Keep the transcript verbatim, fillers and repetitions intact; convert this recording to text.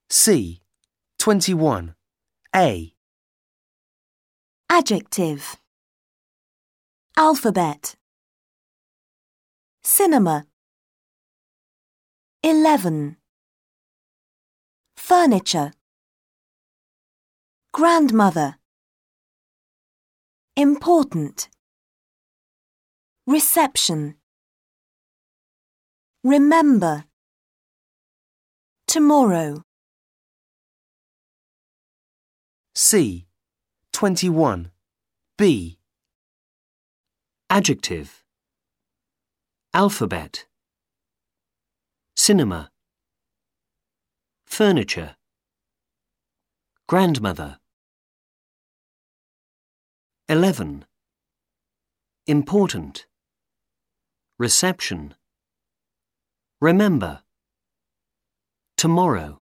C. twenty-one. A. Adjective. Alphabet. Cinema. Eleven. Furniture. Grandmother. Important. Reception. Remember. Tomorrow. C. twenty-one. B. Adjective. Alphabet. Cinema. Furniture. Grandmother. Eleven. Important. Reception. Remember. Tomorrow.